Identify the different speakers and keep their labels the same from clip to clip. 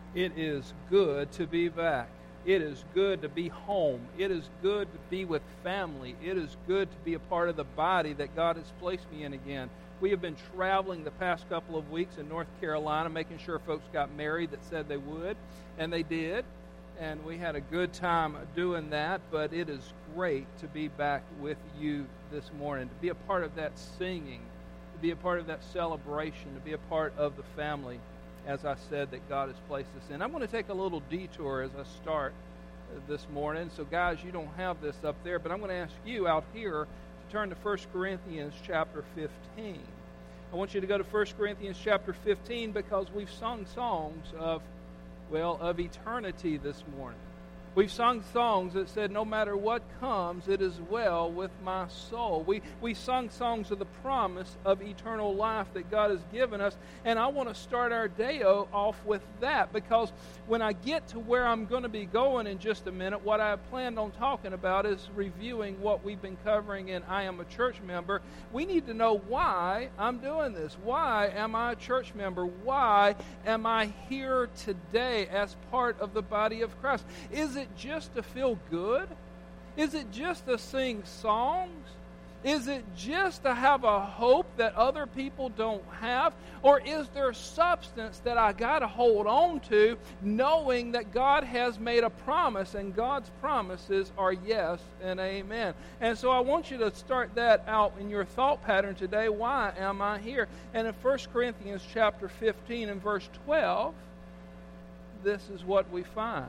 Speaker 1: It is good to be back. It is good to be home. It is good to be with family. It is good to be a part of the body that God has placed me in again. We have been traveling the past couple of weeks in North Carolina, making sure folks got married that said they would, and they did. And we had a good time doing that, but it is great to be back with you this morning, to be a part of that singing, to be a part of that celebration, to be a part of the family, as I said, that God has placed us in. I'm going to take a little detour as I start this morning. So, guys, you don't have this up there, but I'm going to ask you out here to turn to 1 Corinthians chapter 15. I want you to go to 1 Corinthians chapter 15 because we've sung songs of eternity this morning. We've sung songs that said, no matter what comes, it is well with my soul. We sung songs of the promise of eternal life that God has given us, and I want to start our day off with that, because when I get to where I'm going to be going in just a minute, what I planned on talking about is reviewing what we've been covering in I Am a Church Member. We need to know why I'm doing this. Why am I a church member? Why am I here today as part of the body of Christ? Is it just to feel good? Is it just to sing songs? Is it just to have a hope that other people don't have? Or is there substance that I got to hold on to, knowing that God has made a promise, and God's promises are yes and amen? And so I want you to start that out in your thought pattern today. Why am I here? And in 1 Corinthians chapter 15 and verse 12, this is what we find.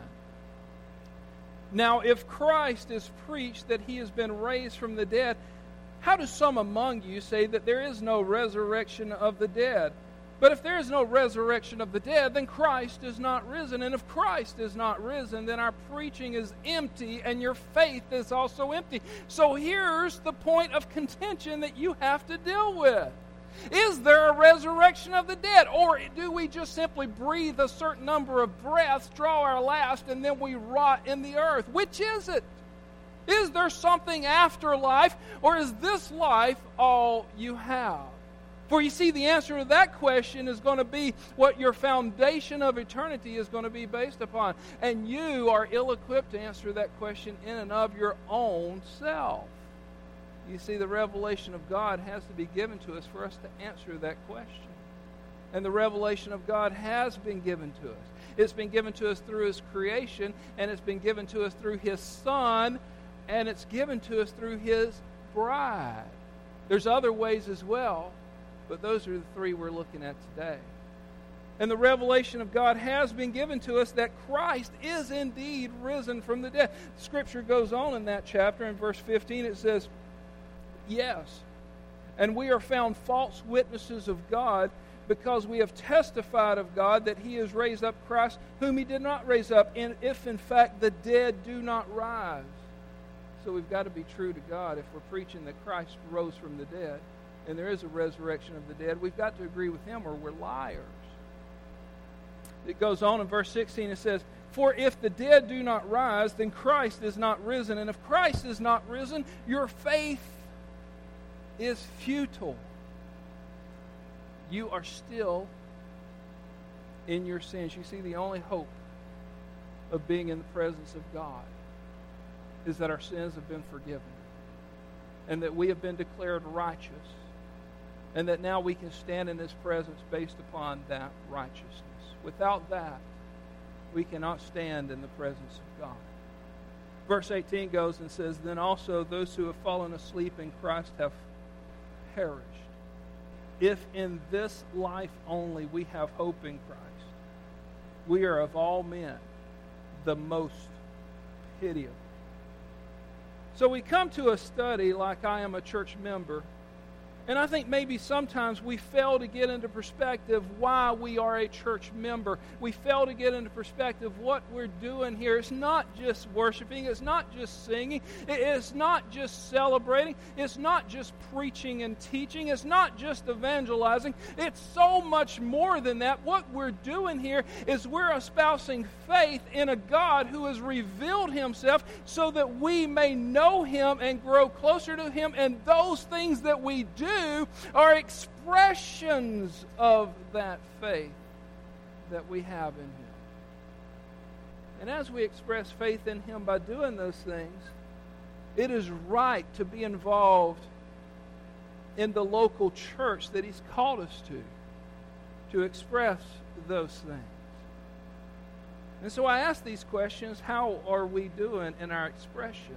Speaker 1: Now, if Christ is preached that he has been raised from the dead, how do some among you say that there is no resurrection of the dead? But if there is no resurrection of the dead, then Christ is not risen. And if Christ is not risen, then our preaching is empty, and your faith is also empty. So here's the point of contention that you have to deal with. Is there a resurrection of the dead? Or do we just simply breathe a certain number of breaths, draw our last, and then we rot in the earth? Which is it? Is there something after life, or is this life all you have? For you see, the answer to that question is going to be what your foundation of eternity is going to be based upon. And you are ill-equipped to answer that question in and of your own self. You see, the revelation of God has to be given to us for us to answer that question. And the revelation of God has been given to us. It's been given to us through His creation, and it's been given to us through His Son, and it's given to us through His bride. There's other ways as well, but those are the three we're looking at today. And the revelation of God has been given to us that Christ is indeed risen from the dead. Scripture goes on in that chapter. In verse 15 it says, yes, and we are found false witnesses of God, because we have testified of God that He has raised up Christ, whom He did not raise up, and if in fact the dead do not rise. So we've got to be true to God. If we're preaching that Christ rose from the dead, and there is a resurrection of the dead, we've got to agree with Him, or we're liars. It goes on in verse 16, it says, for if the dead do not rise, then Christ is not risen. And if Christ is not risen, your faith is futile. You are still in your sins. You see, the only hope of being in the presence of God is that our sins have been forgiven, and that we have been declared righteous, and that now we can stand in His presence based upon that righteousness. Without that, we cannot stand in the presence of God. Verse 18 goes and says, then also those who have fallen asleep in Christ have perished. If in this life only we have hope in Christ, we are of all men the most pitiable. So we come to a study like I Am a Church Member, and I think maybe sometimes we fail to get into perspective why we are a church member. We fail to get into perspective what we're doing here. It's not just worshiping. It's not just singing. It's not just celebrating. It's not just preaching and teaching. It's not just evangelizing. It's so much more than that. What we're doing here is we're espousing faith in a God who has revealed Himself so that we may know Him and grow closer to Him. And those things that we do are expressions of that faith that we have in Him. And as we express faith in Him by doing those things, it is right to be involved in the local church that He's called us to express those things. And so I ask these questions: how are we doing in our expression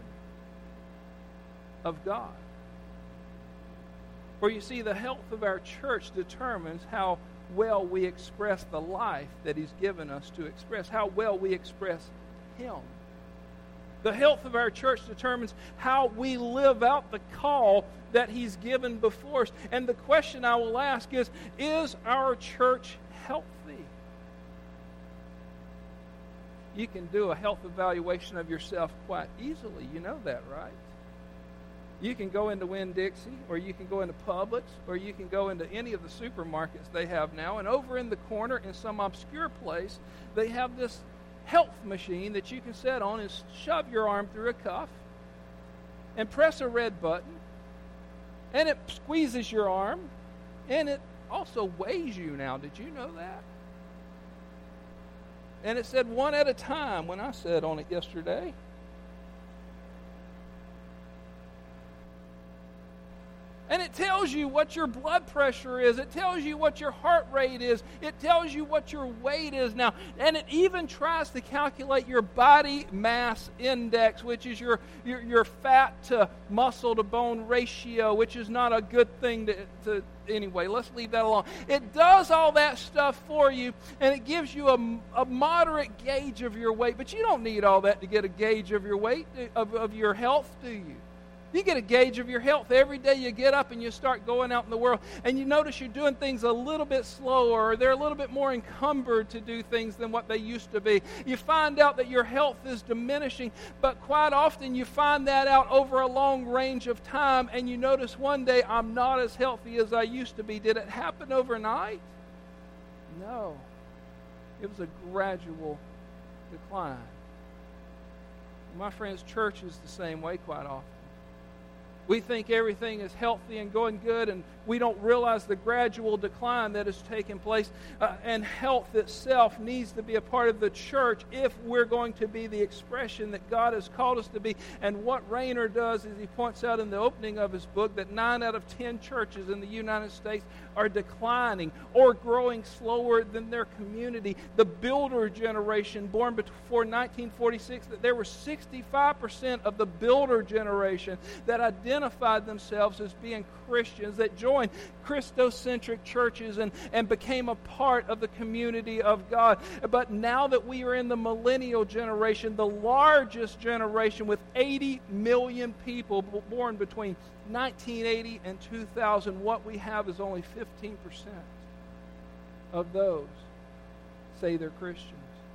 Speaker 1: of God? For you see, the health of our church determines how well we express the life that He's given us to express, how well we express Him. The health of our church determines how we live out the call that He's given before us. And the question I will ask is our church healthy? You can do a health evaluation of yourself quite easily. You know that, right? You can go into Winn-Dixie, or you can go into Publix, or you can go into any of the supermarkets they have now, and over in the corner in some obscure place, they have this health machine that you can sit on and shove your arm through a cuff and press a red button, and it squeezes your arm, and it also weighs you now. Did you know that? And it said 1 at a time when I sat on it yesterday. And it tells you what your blood pressure is. It tells you what your heart rate is. It tells you what your weight is now. And it even tries to calculate your body mass index, which is your fat to muscle to bone ratio, which is not a good thing to anyway, let's leave that alone. It does all that stuff for you, and it gives you a moderate gauge of your weight. But you don't need all that to get a gauge of your weight, of your health, do you? You get a gauge of your health every day you get up and you start going out in the world, and you notice you're doing things a little bit slower, or they're a little bit more encumbered to do things than what they used to be. You find out that your health is diminishing, but quite often you find that out over a long range of time, and you notice one day, I'm not as healthy as I used to be. Did it happen overnight? No. It was a gradual decline. My friends, church is the same way quite often. We think everything is healthy and going good, and we don't realize the gradual decline that has taken place. And health itself needs to be a part of the church if we're going to be the expression that God has called us to be. And what Rayner does is he points out in the opening of his book that 9 out of 10 churches in the United States are declining or growing slower than their community. The builder generation, born before 1946, that there were 65% of the builder generation that identified themselves as being Christians, that joined Christocentric churches and became a part of the community of God. But now that we are in the millennial generation, the largest generation with 80 million people born between 1980 and 2000, what we have is only 15% of those say they're Christians.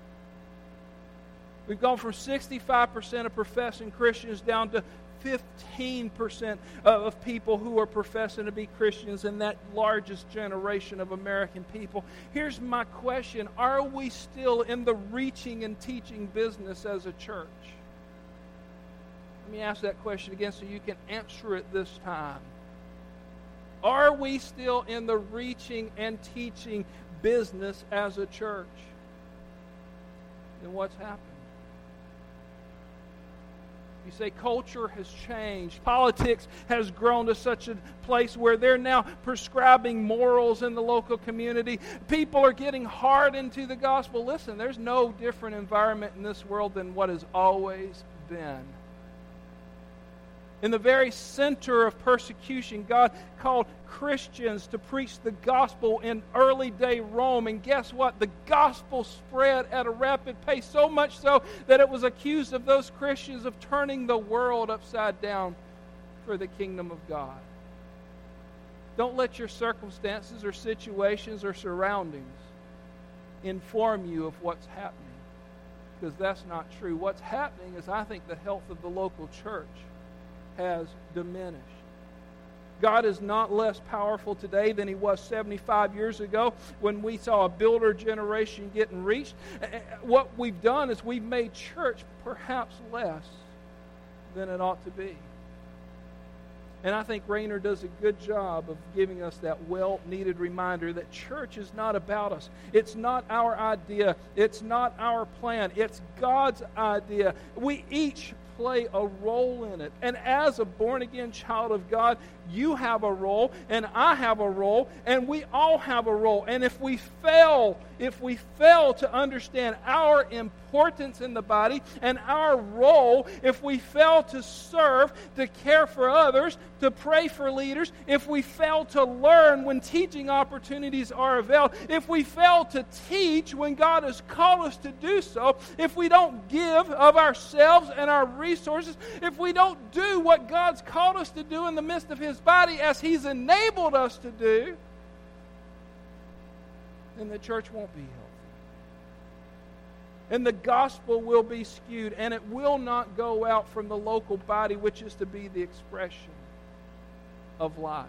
Speaker 1: We've gone from 65% of professing Christians down to 15% of people who are professing to be Christians in that largest generation of American people. Here's my question: are we still in the reaching and teaching business as a church? Let me ask that question again so you can answer it this time. Are we still in the reaching and teaching business as a church? Then what's happened? You say culture has changed. Politics has grown to such a place where they're now prescribing morals in the local community. People are getting hardened to the gospel. Listen, there's no different environment in this world than what has always been. In the very center of persecution, God called Christians to preach the gospel in early day Rome. And guess what? The gospel spread at a rapid pace, so much so that it was accused of those Christians of turning the world upside down for the kingdom of God. Don't let your circumstances or situations or surroundings inform you of what's happening, because that's not true. What's happening is, I think, the health of the local church has diminished. God is not less powerful today than He was 75 years ago when we saw a builder generation getting reached. What we've done is we've made church perhaps less than it ought to be. And I think Rainer does a good job of giving us that well-needed reminder that church is not about us. It's not our idea. It's not our plan. It's God's idea. We each play a role in it. And as a born-again child of God, you have a role, and I have a role, and we all have a role. And if we fail to understand our importance in the body and our role, if we fail to serve, to care for others, to pray for leaders, if we fail to learn when teaching opportunities are available, if we fail to teach when God has called us to do so, if we don't give of ourselves and our resources, if we don't do what God's called us to do in the midst of His body as He's enabled us to do, then the church won't be healthy. And the gospel will be skewed, and it will not go out from the local body, which is to be the expression of life.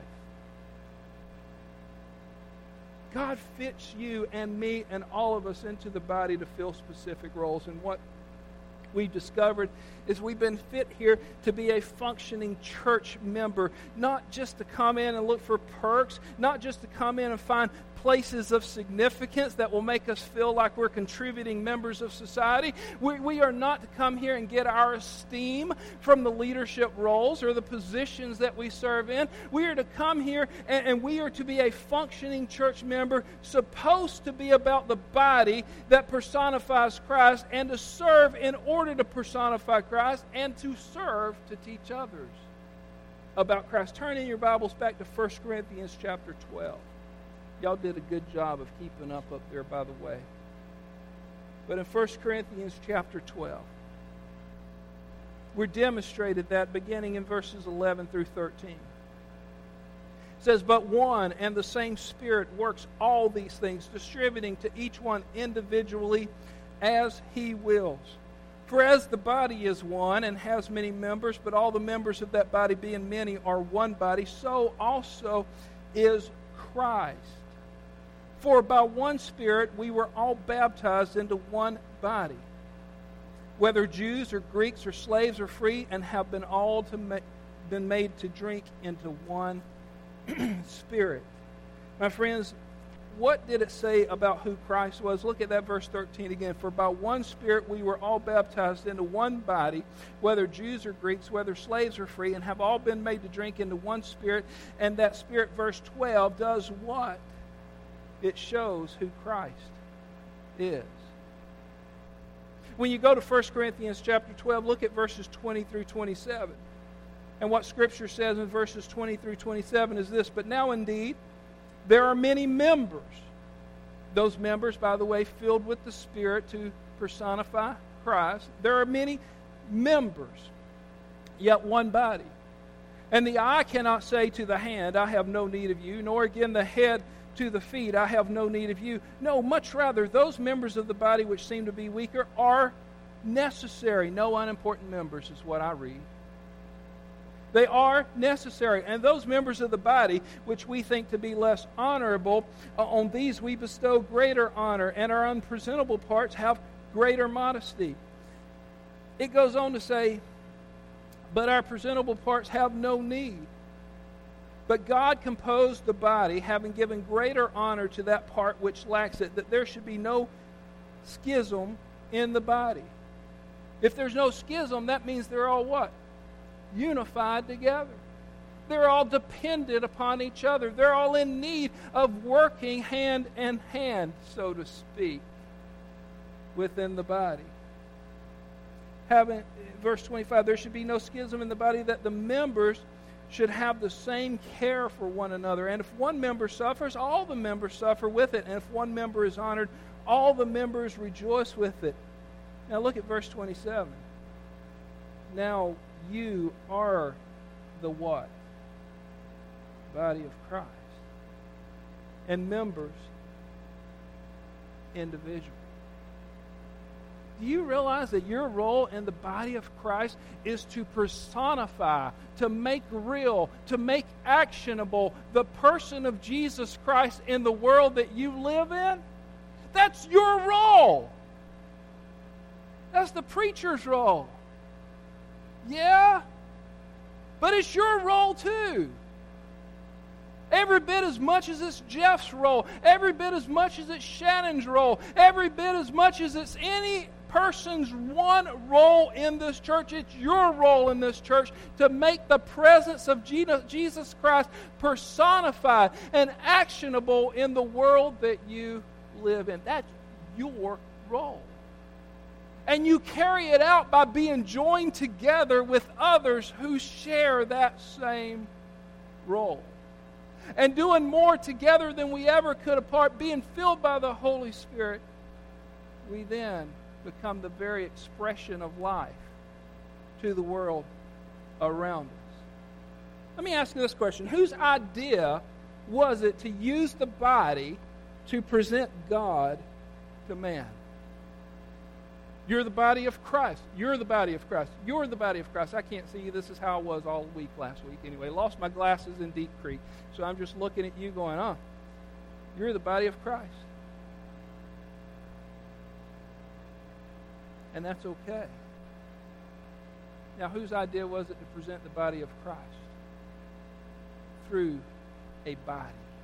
Speaker 1: God fits you and me and all of us into the body to fill specific roles. And what we've discovered is we've been fit here to be a functioning church member, not just to come in and look for perks, not just to come in and find places of significance that will make us feel like we're contributing members of society. We are not to come here and get our esteem from the leadership roles or the positions that we serve in. We are to come here and we are to be a functioning church member, supposed to be about the body that personifies Christ, and to serve in order to personify Christ, and to serve to teach others about Christ. Turn in your Bibles back to 1 Corinthians chapter 12. Y'all did a good job of keeping up there, by the way. But in 1 Corinthians chapter 12, we're demonstrated that beginning in verses 11 through 13. It says, "But one and the same Spirit works all these things, distributing to each one individually as He wills. For as the body is one and has many members, but all the members of that body being many are one body, so also is Christ. For by one Spirit we were all baptized into one body, whether Jews or Greeks or slaves or free, and have been all been made to drink into one Spirit." My friends, what did it say about who Christ was? Look at that verse 13 again. "For by one Spirit we were all baptized into one body, whether Jews or Greeks, whether slaves or free, and have all been made to drink into one Spirit." And that Spirit, verse 12, does what? It shows who Christ is. When you go to 1 Corinthians chapter 12, look at verses 20 through 27. And what Scripture says in verses 20 through 27 is this: "But now indeed there are many members." Those members, by the way, filled with the Spirit to personify Christ. "There are many members, yet one body. And the eye cannot say to the hand, 'I have no need of you,' nor again the head to the feet, 'I have no need of you.' No, much rather, those members of the body which seem to be weaker are necessary." No unimportant members is what I read. They are necessary. "And those members of the body which we think to be less honorable, on these we bestow greater honor, and our unpresentable parts have greater modesty." It goes on to say, "But our presentable parts have no need. But God composed the body, having given greater honor to that part which lacks it, that there should be no schism in the body." If there's no schism, that means they're all what? Unified together. They're all dependent upon each other. They're all in need of working hand in hand, so to speak, within the body. Verse 25, "There should be no schism in the body, that the members should have the same care for one another. And if one member suffers, all the members suffer with it. And if one member is honored, all the members rejoice with it." Now look at verse 27. "Now you are the what? Body of Christ. And members individually." Do you realize that your role in the body of Christ is to personify, to make real, to make actionable the person of Jesus Christ in the world that you live in? That's your role. That's the preacher's role. Yeah? but it's your role too. Every bit as much as it's Jeff's role, every bit as much as it's Shannon's role, every bit as much as it's any person's one role in this church, it's your role in this church to make the presence of Jesus Christ personified and actionable in the world that you live in. That's your role. And you carry it out by being joined together with others who share that same role. And doing more together than we ever could apart, being filled by the Holy Spirit, we then become the very expression of life to the world around us. Let me ask you this question. Whose idea was it to use the body to present God to man? You're the body of Christ. You're the body of Christ. You're the body of Christ. I can't see you. This is how I was all week last week. Anyway, lost my glasses in Deep Creek. So I'm just looking at you going, you're the body of Christ. And that's okay. Now, whose idea was it to present the body of Christ? Through a body.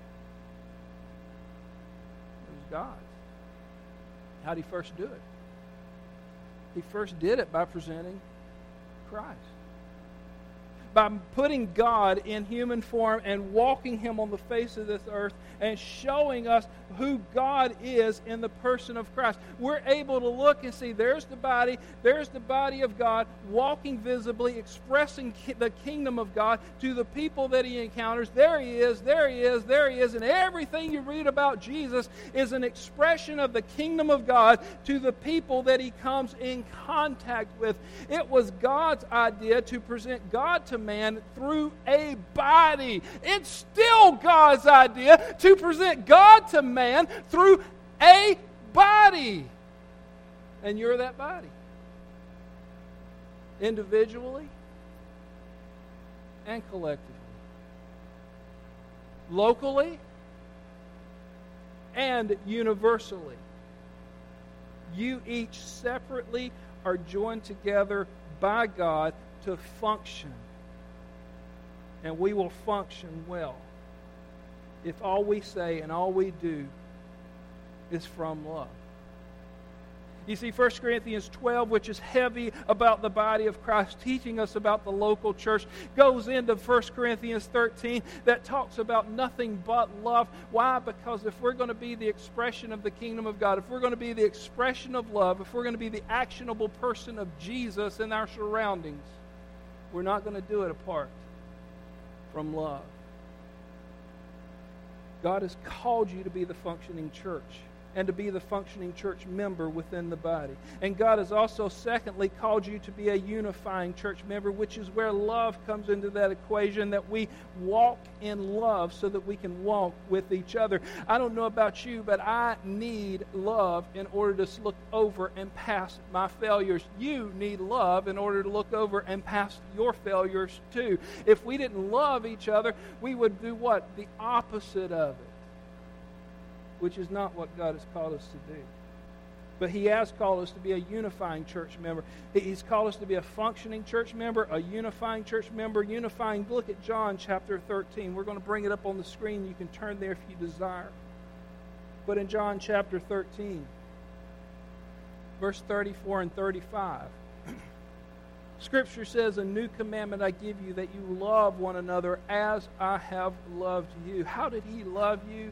Speaker 1: It was God's. How did he first do it? He first did it by presenting Christ. By putting God in human form and walking him on the face of this earth and showing us who God is in the person of Christ. We're able to look and see there's the body of God walking visibly, expressing the kingdom of God to the people that he encounters. There he is, there he is, there he is. And everything you read about Jesus is an expression of the kingdom of God to the people that he comes in contact with. It was God's idea to present God to man through a body. It's still God's idea to present God to man through a body. And you're that body. Individually and collectively. Locally and universally. You each separately are joined together by God to function. And we will function well if all we say and all we do is from love. You see, 1 Corinthians 12, which is heavy about the body of Christ, teaching us about the local church, goes into 1 Corinthians 13 that talks about nothing but love. Why? Because if we're going to be the expression of the kingdom of God, if we're going to be the expression of love, if we're going to be the actionable person of Jesus in our surroundings, we're not going to do it apart from love. God has called you to be the functioning church and to be the functioning church member within the body. And God has also, secondly, called you to be a unifying church member, which is where love comes into that equation, that we walk in love so that we can walk with each other. I don't know about you, but I need love in order to look over and past my failures. You need love in order to look over and past your failures too. If we didn't love each other, we would do what? The opposite of it. Which is not what God has called us to do. But he has called us to be a unifying church member. He's called us to be a functioning church member, a unifying church member. Unifying, look at John chapter 13. We're going to bring it up on the screen. You can turn there if you desire. But in John chapter 13, verse 34 and 35, Scripture says, "A new commandment I give you, that you love one another as I have loved you." How did he love you?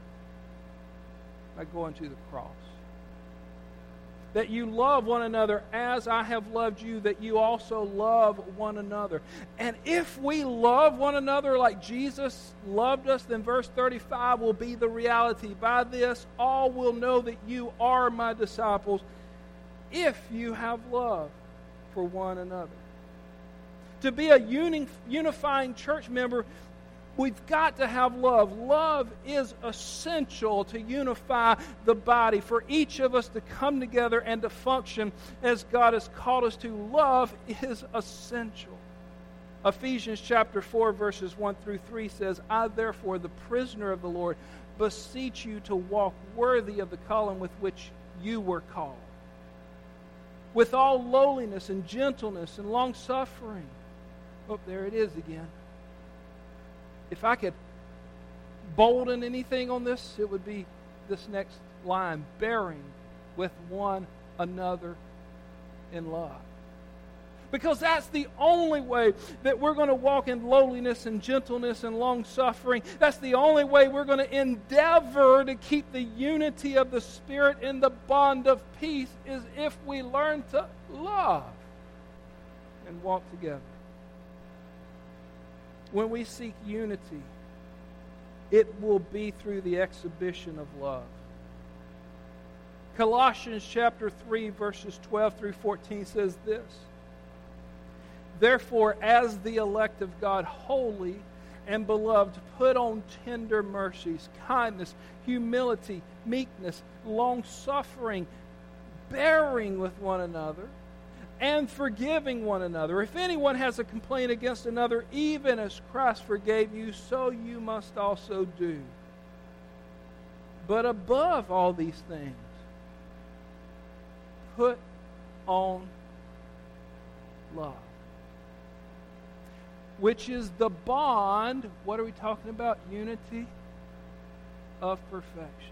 Speaker 1: By going to the cross. That you love one another as I have loved you, that you also love one another. And if we love one another like Jesus loved us, then verse 35 will be the reality. By this, all will know that you are my disciples, if you have love for one another. To be a unifying church member, we've got to have love. Love is essential to unify the body, for each of us to come together and to function as God has called us to. Love is essential. Ephesians chapter 4, verses 1 through 3 says, "I therefore, the prisoner of the Lord, beseech you to walk worthy of the calling with which you were called, with all lowliness and gentleness and long-suffering, Oh, there it is again. If I could bolden anything on this, it would be this next line, bearing with one another in love. Because that's the only way that we're going to walk in lowliness and gentleness and long-suffering. That's the only way we're going to endeavor to keep the unity of the Spirit in the bond of peace, is if we learn to love and walk together. When we seek unity, it will be through the exhibition of love. Colossians chapter 3, verses 12 through 14 says this: Therefore, as the elect of God, holy and beloved, put on tender mercies, kindness, humility, meekness, long-suffering, bearing with one another, and forgiving one another. If anyone has a complaint against another, even as Christ forgave you, so you must also do. But above all these things, put on love, which is the bond, what are we talking about? Unity of perfection.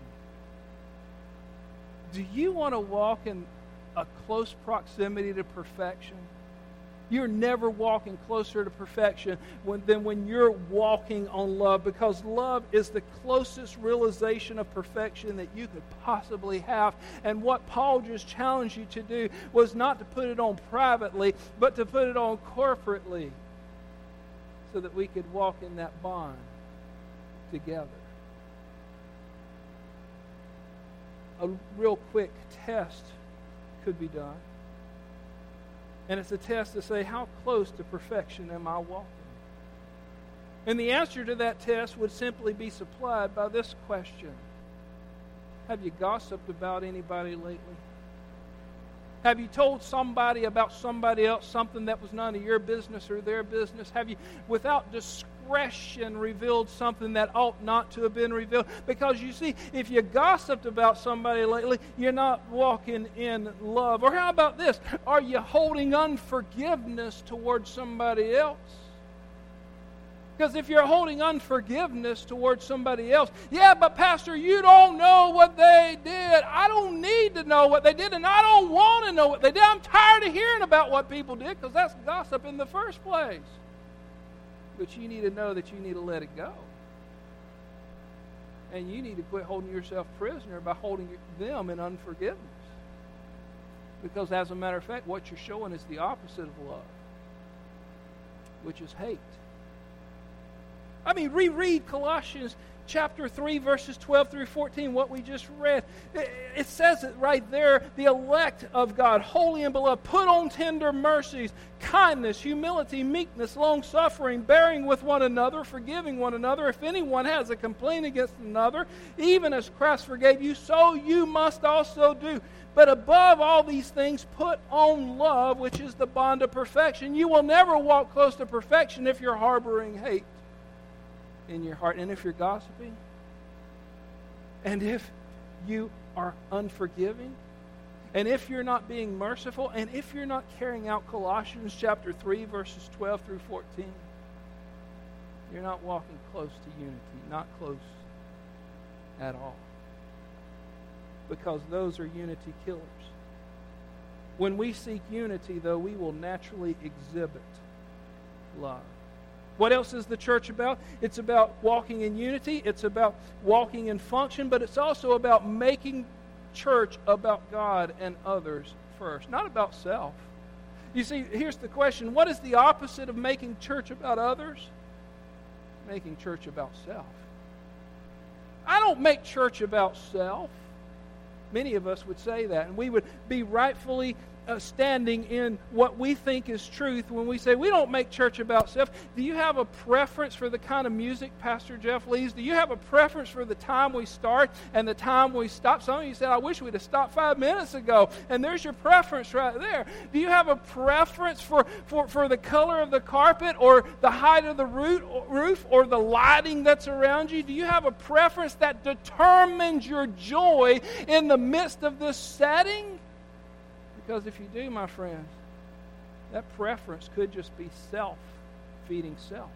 Speaker 1: Do you want to walk in a close proximity to perfection? You're never walking closer to perfection than when you're walking on love, because love is the closest realization of perfection that you could possibly have. And what Paul just challenged you to do was not to put it on privately, but to put it on corporately, so that we could walk in that bond together. A real quick test could be done. And it's a test to say, how close to perfection am I walking? And the answer to that test would simply be supplied by this question: have you gossiped about anybody lately? Have you told somebody about somebody else something that was none of your business or their business? Have you, without discretion, revealed something that ought not to have been revealed? Because you see, if you gossiped about somebody lately, you're not walking in love. Or how about this? Are you holding unforgiveness towards somebody else? Because if you're holding unforgiveness towards somebody else, yeah, but Pastor, you don't know what they did. I don't need to know what they did, and I don't want to know what they did. I'm tired of hearing about what people did, because that's gossip in the first place. But you need to know that you need to let it go. And you need to quit holding yourself prisoner by holding them in unforgiveness. Because as a matter of fact, what you're showing is the opposite of love, which is hate. I mean, reread Colossians chapter 3, verses 12 through 14, what we just read. It says it right there: the elect of God, holy and beloved, put on tender mercies, kindness, humility, meekness, long-suffering, bearing with one another, forgiving one another. If anyone has a complaint against another, even as Christ forgave you, so you must also do. But above all these things, put on love, which is the bond of perfection. You will never walk close to perfection if you're harboring hate in your heart, and if you're gossiping, and if you are unforgiving, and if you're not being merciful, and if you're not carrying out Colossians chapter 3, verses 12 through 14, you're not walking close to unity, not close at all. Because those are unity killers. When we seek unity, though, we will naturally exhibit love. What else is the church about? It's about walking in unity. It's about walking in function. But it's also about making church about God and others first, not about self. You see, here's the question. What is the opposite of making church about others? Making church about self. I don't make church about self. Many of us would say that, and we would be rightfully standing in what we think is truth when we say we don't make church about self. Do you have a preference for the kind of music Pastor Jeff leads? Do you have a preference for the time we start and the time we stop? Some of you said, I wish we'd have stopped 5 minutes ago. And there's your preference right there. Do you have a preference for the color of the carpet or the height of the roof or the lighting that's around you? Do you have a preference that determines your joy in the midst of this setting? Because if you do, my friends, that preference could just be self defeating self.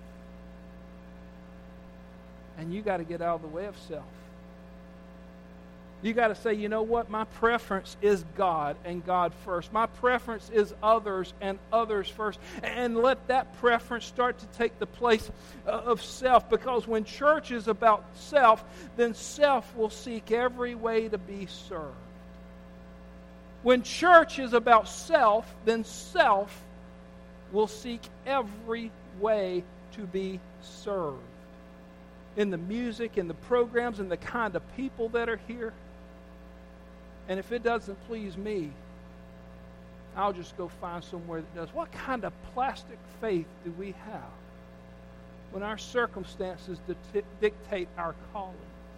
Speaker 1: And you got to get out of the way of self. You got to say, you know what? My preference is God and God first. My preference is others and others first. And let that preference start to take the place of self. Because when church is about self, then self will seek every way to be served. When church is about self, then self will seek every way to be served. In the music, in the programs, in the kind of people that are here. And if it doesn't please me, I'll just go find somewhere that does. What kind of plastic faith do we have when our circumstances dictate our calling?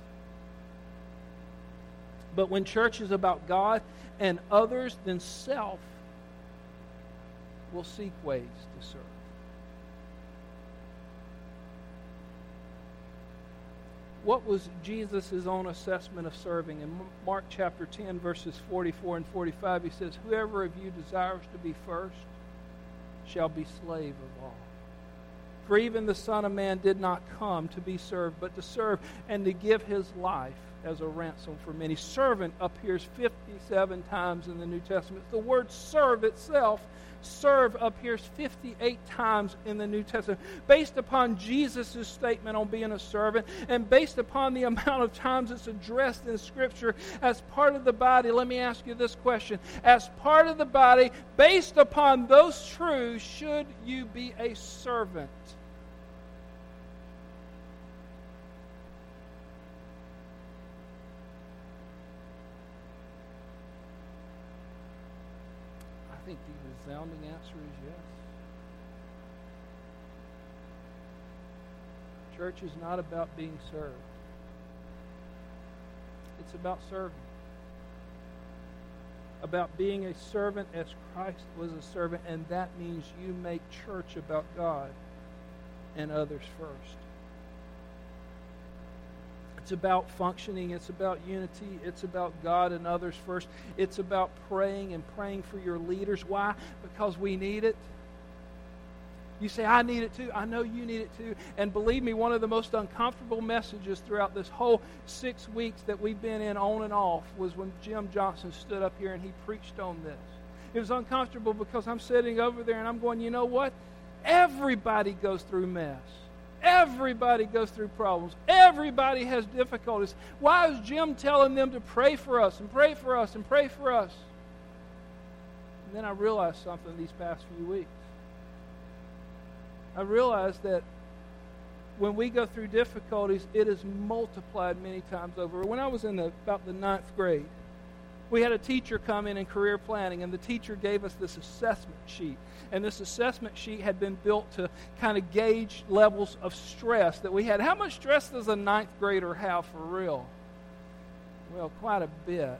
Speaker 1: But when church is about God and others, then self will seek ways to serve. What was Jesus' own assessment of serving? In Mark chapter 10, verses 44 and 45, he says, "Whoever of you desires to be first shall be slave of all. For even the Son of Man did not come to be served, but to serve and to give his life as a ransom for many." Servant appears 57 times in the New Testament. The word serve itself, serve, appears 58 times in the New Testament. Based upon Jesus' statement on being a servant, and based upon the amount of times it's addressed in Scripture as part of the body, let me ask you this question. As part of the body, based upon those truths, should you be a servant? I think the resounding answer is yes. Church is not about being served. It's about serving. About being a servant as Christ was a servant, and that means you make church about God and others first. It's about functioning. It's about unity. It's about God and others first. It's about praying and praying for your leaders. Why? Because we need it. You say, I need it too. I know you need it too. And believe me, one of the most uncomfortable messages throughout this whole 6 weeks that we've been in on and off was when Jim Johnson stood up here and he preached on this. It was uncomfortable because I'm sitting over there and I'm going, you know what? Everybody goes through mess. Everybody goes through problems. Everybody has difficulties. Why is Jim telling them to pray for us and pray for us and pray for us? And then I realized something these past few weeks. I realized that when we go through difficulties, it is multiplied many times over. When I was in about the 9th grade, we had a teacher come in career planning, and the teacher gave us this assessment sheet. And this assessment sheet had been built to kind of gauge levels of stress that we had. How much stress does a 9th grader have for real? Well, quite a bit.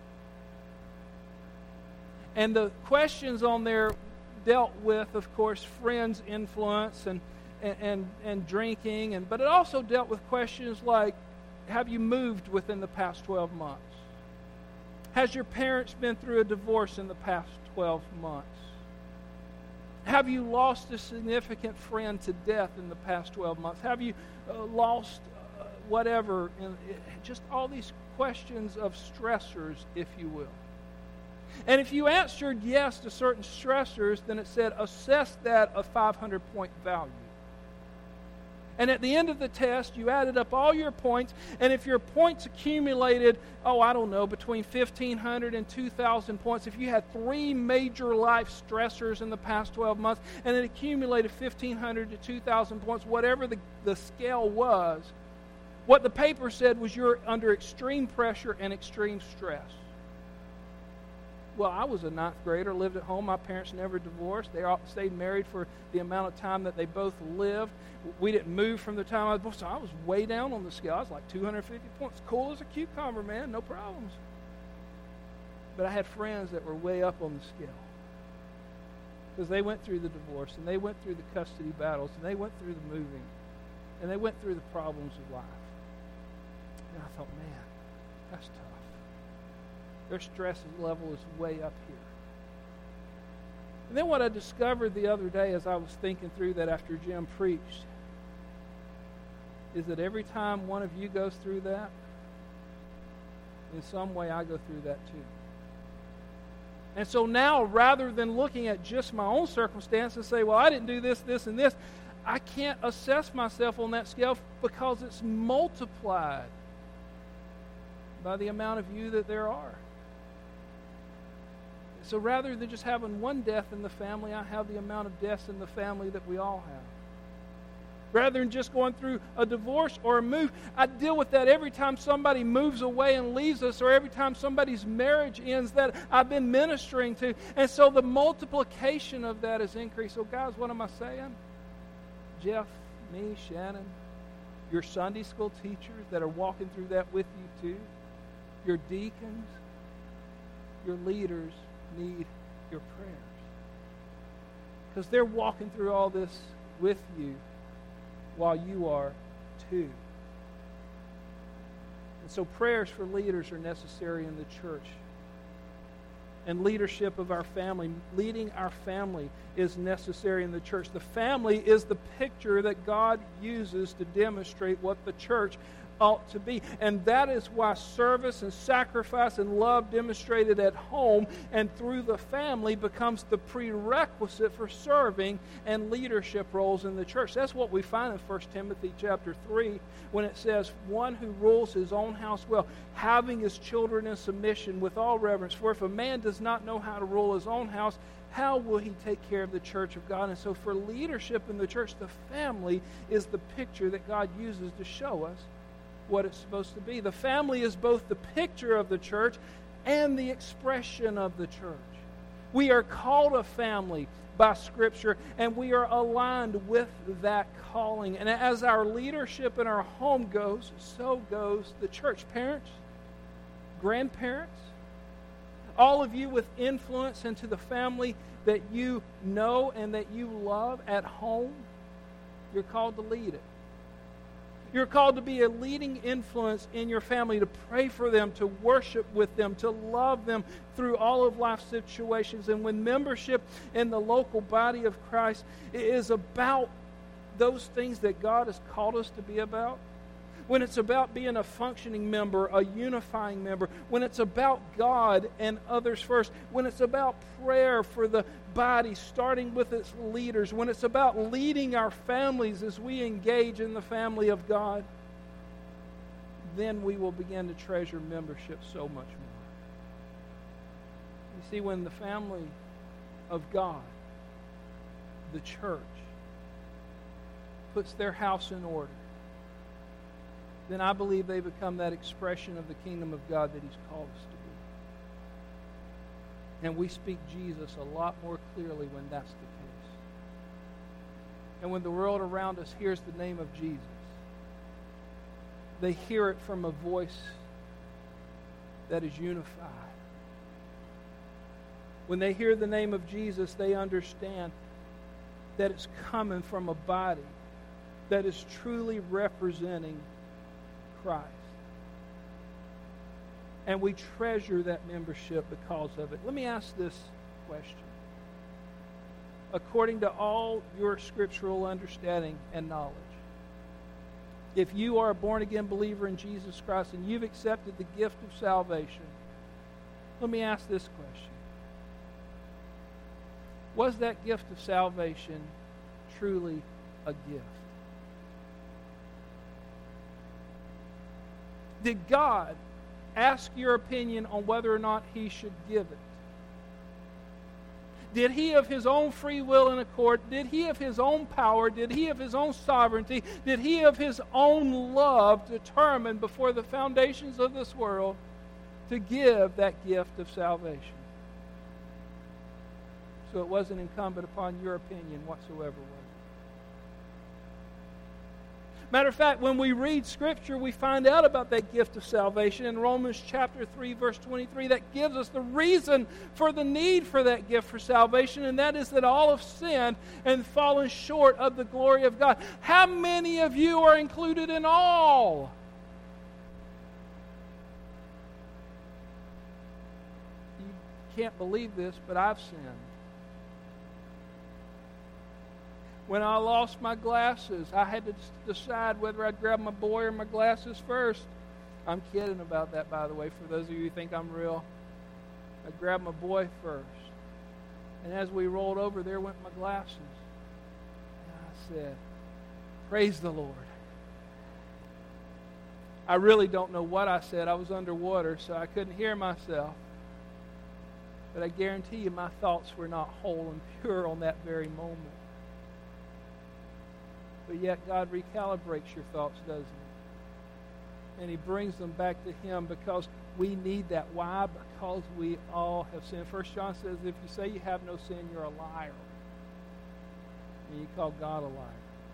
Speaker 1: And the questions on there dealt with, of course, friends' influence and drinking, but it also dealt with questions like, have you moved within the past 12 months? Has your parents been through a divorce in the past 12 months? Have you lost a significant friend to death in the past 12 months? Have you lost whatever? Just all these questions of stressors, if you will. And if you answered yes to certain stressors, then it said assess that a 500-point value. And at the end of the test, you added up all your points, and if your points accumulated, between 1,500 and 2,000 points, if you had 3 major life stressors in the past 12 months, and it accumulated 1,500 to 2,000 points, whatever the scale was, what the paper said was you're under extreme pressure and extreme stress. Well, I was a 9th grader, lived at home. My parents never divorced. They all stayed married for the amount of time that they both lived. We didn't move from the time I was born, so I was way down on the scale. I was like 250 points. Cool as a cucumber, man. No problems. But I had friends that were way up on the scale because they went through the divorce, and they went through the custody battles, and they went through the moving, and they went through the problems of life. And I thought, man, that's tough. Their stress level is way up here. And then what I discovered the other day as I was thinking through that after Jim preached is that every time one of you goes through that, in some way I go through that too. And so now, rather than looking at just my own circumstance and say, well, I didn't do this, this, and this, I can't assess myself on that scale because it's multiplied by the amount of you that there are. So rather than just having one death in the family, I have the amount of deaths in the family that we all have. Rather than just going through a divorce or a move, I deal with that every time somebody moves away and leaves us, or every time somebody's marriage ends that I've been ministering to. And so the multiplication of that is increased. So guys, what am I saying? Jeff, me, Shannon, your Sunday school teachers that are walking through that with you too, your deacons, your leaders need your prayers. Because they're walking through all this with you while you are too. And so prayers for leaders are necessary in the church. And leadership of our family, leading our family, is necessary in the church. The family is the picture that God uses to demonstrate what the church ought to be. And that is why service and sacrifice and love demonstrated at home and through the family becomes the prerequisite for serving and leadership roles in the church. That's what we find in 1 Timothy chapter 3 when it says, one who rules his own house well, having his children in submission with all reverence. For if a man does not know how to rule his own house, how will he take care of the church of God? And so for leadership in the church, the family is the picture that God uses to show us what it's supposed to be. The family is both the picture of the church and the expression of the church. We are called a family by Scripture, and we are aligned with that calling. And as our leadership in our home goes, so goes the church. Parents, grandparents, all of you with influence into the family that you know and that you love at home, you're called to lead it. You're called to be a leading influence in your family, to pray for them, to worship with them, to love them through all of life's situations. And when membership in the local body of Christ is about those things that God has called us to be about, when it's about being a functioning member, a unifying member, when it's about God and others first, when it's about prayer for the body, starting with its leaders, when it's about leading our families as we engage in the family of God, then we will begin to treasure membership so much more. You see, when the family of God, the church, puts their house in order, then I believe they become that expression of the kingdom of God that He's called us to be. And we speak Jesus a lot more clearly when that's the case. And when the world around us hears the name of Jesus, they hear it from a voice that is unified. When they hear the name of Jesus, they understand that it's coming from a body that is truly representing Christ. And we treasure that membership because of it. Let me ask this question. According to all your scriptural understanding and knowledge, if you are a born-again believer in Jesus Christ and you've accepted the gift of salvation, let me ask this question. Was that gift of salvation truly a gift? Did God ask your opinion on whether or not He should give it? Did He of His own free will and accord, did He of His own power, did He of His own sovereignty, did He of His own love determine before the foundations of this world to give that gift of salvation? So it wasn't incumbent upon your opinion whatsoever, was it? Matter of fact, when we read Scripture, we find out about that gift of salvation in Romans chapter 3, verse 23. That gives us the reason for the need for that gift for salvation, and that is that all have sinned and fallen short of the glory of God. How many of you are included in all? You can't believe this, but I've sinned. When I lost my glasses, I had to decide whether I'd grab my boy or my glasses first. I'm kidding about that, by the way, for those of you who think I'm real. I grabbed my boy first. And as we rolled over, there went my glasses. And I said, praise the Lord. I really don't know what I said. I was underwater, so I couldn't hear myself. But I guarantee you my thoughts were not whole and pure on that very moment. But yet God recalibrates your thoughts, doesn't He? And He brings them back to Him because we need that. Why? Because we all have sinned. 1 John says, if you say you have no sin, you're a liar. And you call God a liar.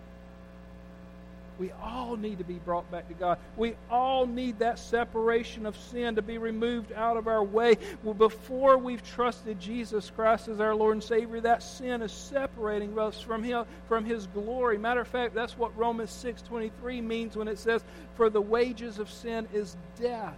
Speaker 1: We all need to be brought back to God. We all need that separation of sin to be removed out of our way. Well, before we've trusted Jesus Christ as our Lord and Savior, that sin is separating us from Him, from His glory. Matter of fact, that's what Romans 6:23 means when it says, for the wages of sin is death.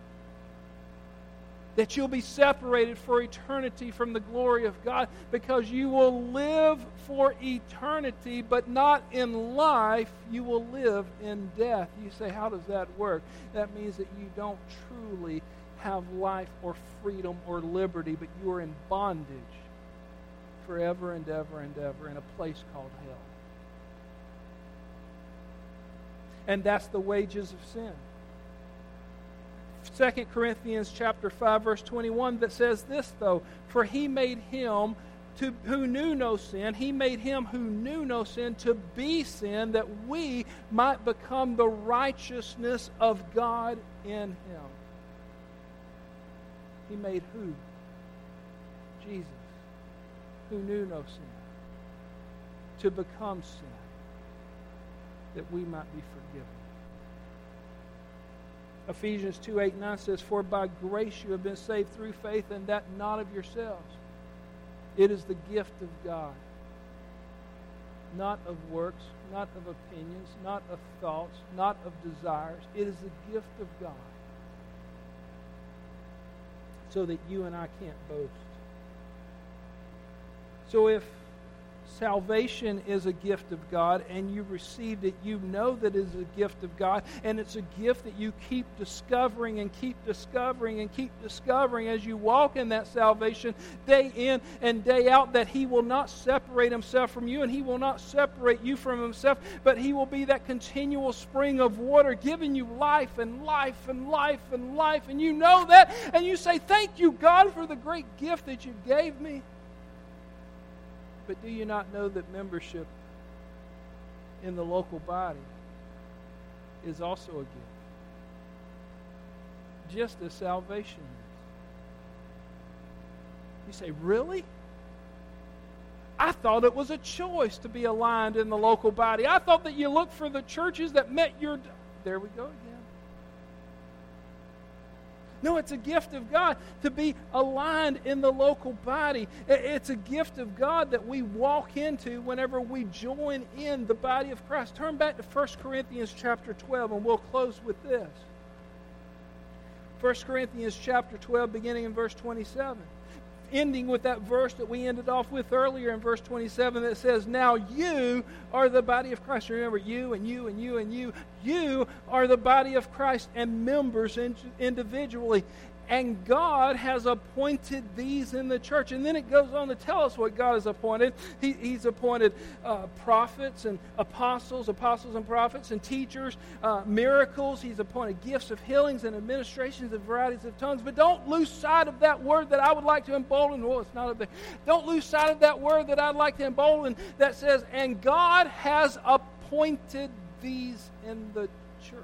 Speaker 1: That you'll be separated for eternity from the glory of God because you will live for eternity, but not in life. You will live in death. You say, how does that work? That means that you don't truly have life or freedom or liberty, but you are in bondage forever and ever and ever in a place called hell. And that's the wages of sin. 2 Corinthians chapter 5, verse 21 that says this, though, for He made Him who knew no sin, He made Him who knew no sin to be sin, that we might become the righteousness of God in Him. He made who? Jesus, who knew no sin, to become sin, that we might be forgiven. Ephesians 2:8-9 says, for by grace you have been saved through faith, and that not of yourselves. It is the gift of God. Not of works, not of opinions, not of thoughts, not of desires. It is the gift of God. So that you and I can't boast. So if salvation is a gift of God, and you received it, you know that it is a gift of God, and it's a gift that you keep discovering and keep discovering and keep discovering as you walk in that salvation day in and day out, that He will not separate Himself from you, and He will not separate you from Himself, but He will be that continual spring of water giving you life and life and life and life, and you know that, and you say, thank you, God, for the great gift that you gave me. But do you not know that membership in the local body is also a gift? Just as salvation is. You say, really? I thought it was a choice to be aligned in the local body. I thought that you looked for the churches that met your... There we go again. No, it's a gift of God to be aligned in the local body. It's a gift of God that we walk into whenever we join in the body of Christ. Turn back to 1 Corinthians chapter 12, and we'll close with this. 1 Corinthians chapter 12, beginning in verse 27. Ending with that verse that we ended off with earlier in verse 27 that says, now you are the body of Christ. Remember, you and you and you and you. You are the body of Christ and members individually. And God has appointed these in the church. And then it goes on to tell us what God has appointed. He's appointed prophets and apostles and prophets and teachers, miracles. He's appointed gifts of healings and administrations and varieties of tongues. But don't lose sight of that word that I would like to embolden. Well, it's not up there. Don't lose sight of that word that I'd like to embolden that says, and God has appointed these in the church.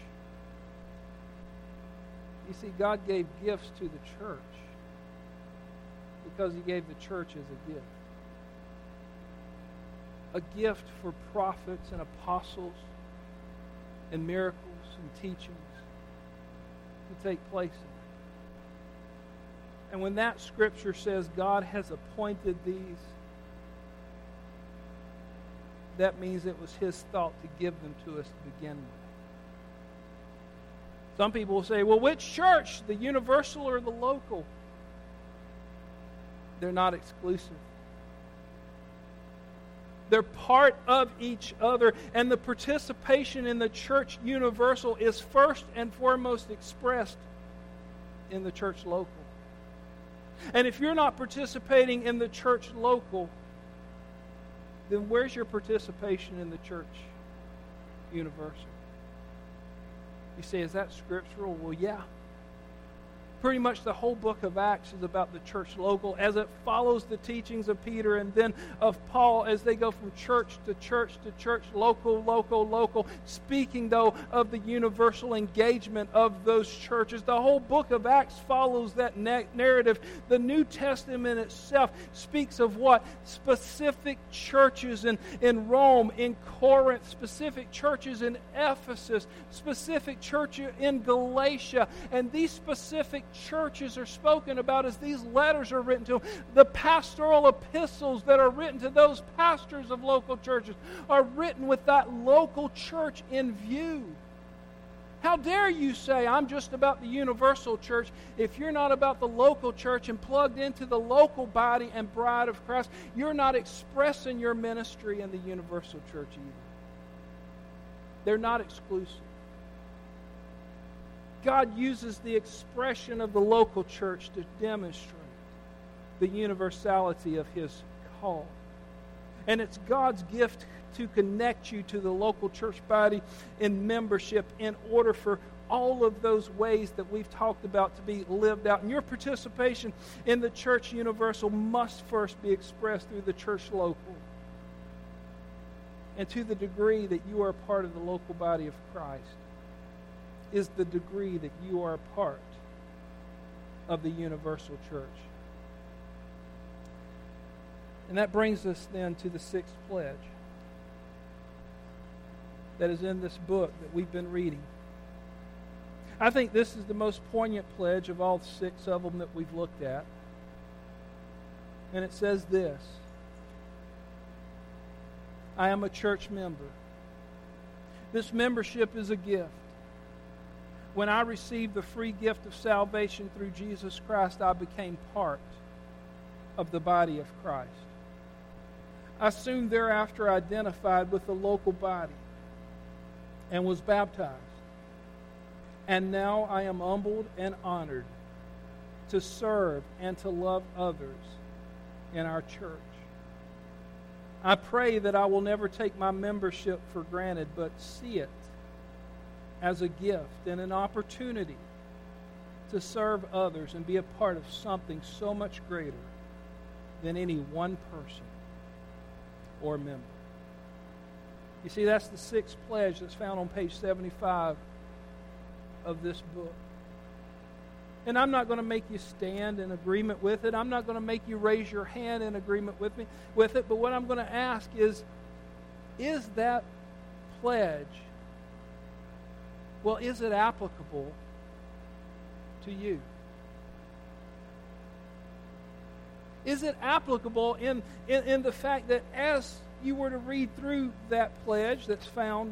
Speaker 1: You see, God gave gifts to the church because He gave the church as a gift. A gift for prophets and apostles and miracles and teachings to take place in. And when that scripture says God has appointed these, that means it was His thought to give them to us to begin with. Some people will say, well, which church? The universal or the local? They're not exclusive. They're part of each other, and the participation in the church universal is first and foremost expressed in the church local. And if you're not participating in the church local, then where's your participation in the church universal? You say, is that scriptural? Well, yeah. Pretty much the whole book of Acts is about the church local as it follows the teachings of Peter and then of Paul as they go from church to church to church, local, speaking, though, of the universal engagement of those churches. The whole book of Acts follows that narrative. The New Testament itself speaks of what? Specific churches in Rome, in Corinth, specific churches in Ephesus, specific churches in Galatia, and these specific churches are spoken about as these letters are written to them. The pastoral epistles that are written to those pastors of local churches are written with that local church in view. How dare you say, I'm just about the universal church, if you're not about the local church and plugged into the local body and bride of Christ, you're not expressing your ministry in the universal church either. They're not exclusive. God uses the expression of the local church to demonstrate the universality of His call. And it's God's gift to connect you to the local church body in membership in order for all of those ways that we've talked about to be lived out. And your participation in the church universal must first be expressed through the church local. And to the degree that you are a part of the local body of Christ is the degree that you are a part of the universal church. And that brings us then to the sixth pledge that is in this book that we've been reading. I think this is the most poignant pledge of all six of them that we've looked at. And it says this: I am a church member. This membership is a gift. When I received the free gift of salvation through Jesus Christ, I became part of the body of Christ. I soon thereafter identified with the local body and was baptized. And now I am humbled and honored to serve and to love others in our church. I pray that I will never take my membership for granted, but see it as a gift and an opportunity to serve others and be a part of something so much greater than any one person or member. You see, that's the sixth pledge that's found on page 75 of this book. And I'm not going to make you stand in agreement with it. I'm not going to make you raise your hand in agreement with it. But what I'm going to ask is that pledge, well, is it applicable to you? Is it applicable in the fact that as you were to read through that pledge that's found,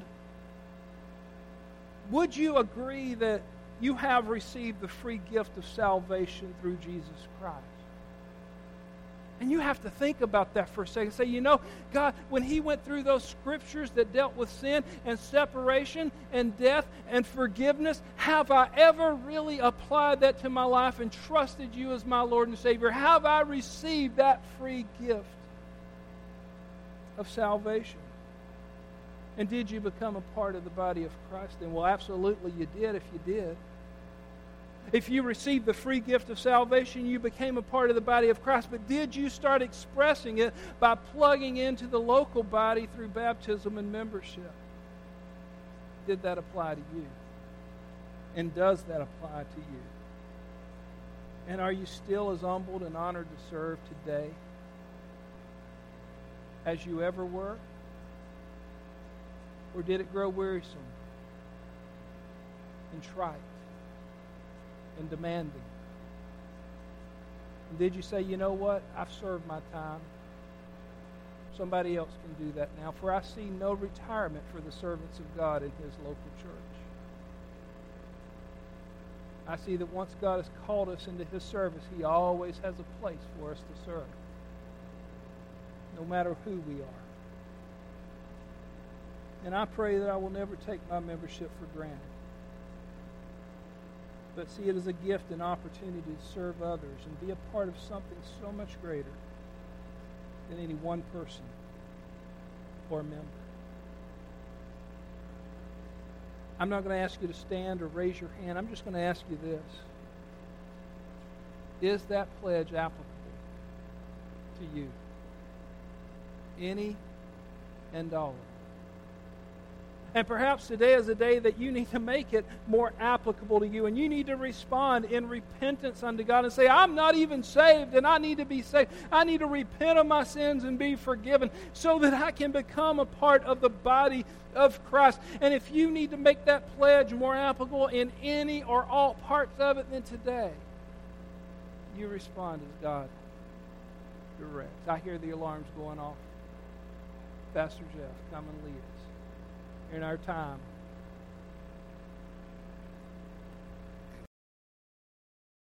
Speaker 1: would you agree that you have received the free gift of salvation through Jesus Christ? And you have to think about that for a second. Say, God, when He went through those scriptures that dealt with sin and separation and death and forgiveness, have I ever really applied that to my life and trusted You as my Lord and Savior? Have I received that free gift of salvation? And did you become a part of the body of Christ? And well, absolutely you did if you did. If you received the free gift of salvation, you became a part of the body of Christ. But did you start expressing it by plugging into the local body through baptism and membership? Did that apply to you? And does that apply to you? And are you still as humbled and honored to serve today as you ever were? Or did it grow wearisome and trite and demanding? And did you say, you know what? I've served my time. Somebody else can do that now. For I see no retirement for the servants of God in His local church. I see that once God has called us into His service, He always has a place for us to serve, no matter who we are. And I pray that I will never take my membership for granted, but see it as a gift and opportunity to serve others and be a part of something so much greater than any one person or member. I'm not going to ask you to stand or raise your hand. I'm just going to ask you this. Is that pledge applicable to you? Any and all of it. And perhaps today is a day that you need to make it more applicable to you, and you need to respond in repentance unto God and say, I'm not even saved, and I need to be saved. I need to repent of my sins and be forgiven so that I can become a part of the body of Christ. And if you need to make that pledge more applicable in any or all parts of it, then today you respond as God directs. I hear the alarms going off. Pastor Jeff, come and lead us in our time